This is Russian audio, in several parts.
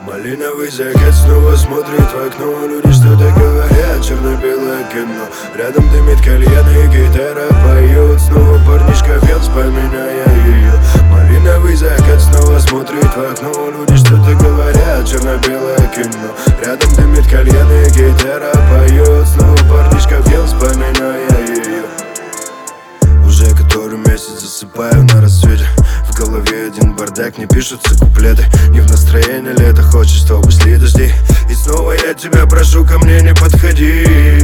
Малиновый закат снова смотрит в окно. Люди что-то говорят, черно-белое кино. Рядом дымит кальян и гитара поет. Снова парнишка пел, вспоминая ее. Малиновый закат снова смотрит в окно. Люди что-то говорят, черно-белое кино. Рядом дымит кальян и гитара поет. Снова парнишка пел, вспоминая ее. Уже который месяц засыпаю на рассвете. В голове один бардак, не пишутся куплеты. Не в настроении лето, хочешь, чтобы шли дожди. И снова я тебя прошу, ко мне не подходи.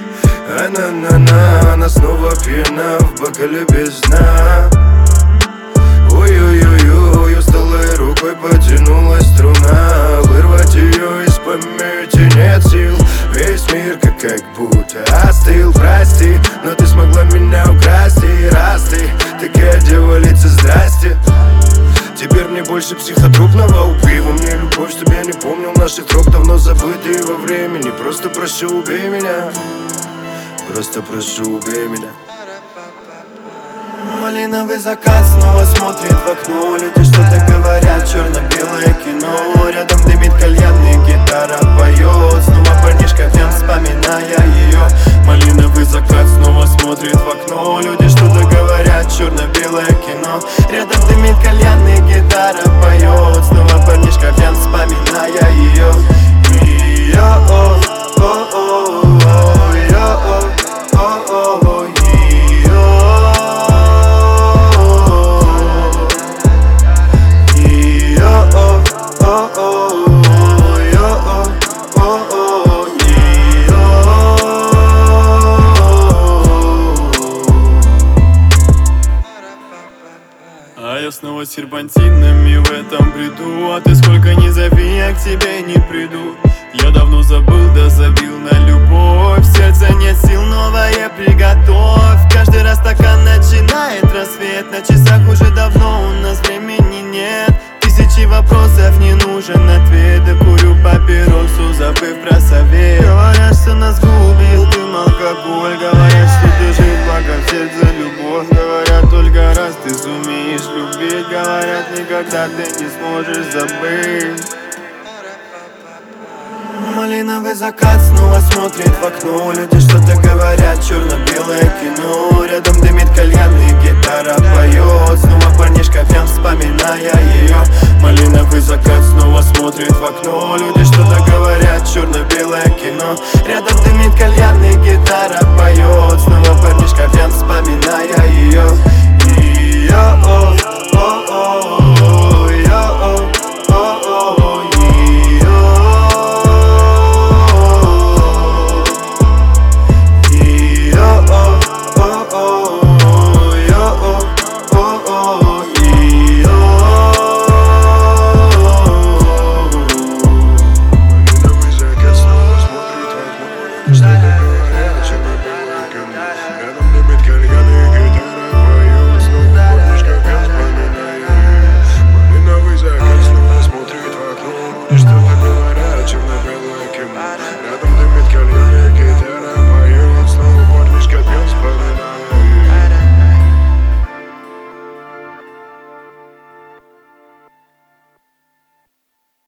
Она снова пьяна, в бокале без дна. Ой-ой-ой-ой, усталой рукой потянулась струна. Вырвать ее из памяти нет сил. Весь мир как будто остыл, прости. Но ты смогла меня украсть, и раз ты такая дева лица, здрасте. Теперь мне больше психотропного убива. Мне любовь, чтоб я не помнил наших троп, давно забытые во времени. Просто прошу, убей меня. Просто прошу, убей меня. Малиновый закат снова смотрит в окно. Люди что-то говорят, черно-белое кино. Рядом дымит кальян и гитара поет. Снова парнишка пьян, вспоминая ее. Малиновый закат снова смотрит в окно. Люди что-то говорят, черно-белое кино. Рядом дымит кальян и гитара поет. Снова парнишка пьян, вспоминая ее. А я снова серпантинами в этом бреду. А ты сколько ни зови, я к тебе не приду. Я давно забыл, да забил на любовь. В сердце нет сил, новое приготовь. Каждый раз стакан начинает рассвет. На часах уже давно у нас времени нет. Тысячи вопросов, не нужен ответ. Да курю папиросу, забыв про совет. Говорят, что нас губит дым, алкоголь. Говорят, что ты жив, благо в сердце любовь. Говорят, только раз ты сумеешь любить. Говорят, никогда ты не сможешь забыть. Малиновый закат снова смотрит в окно. Люди что-то говорят, черно-белое кино. Рядом дымит кальян и гитара.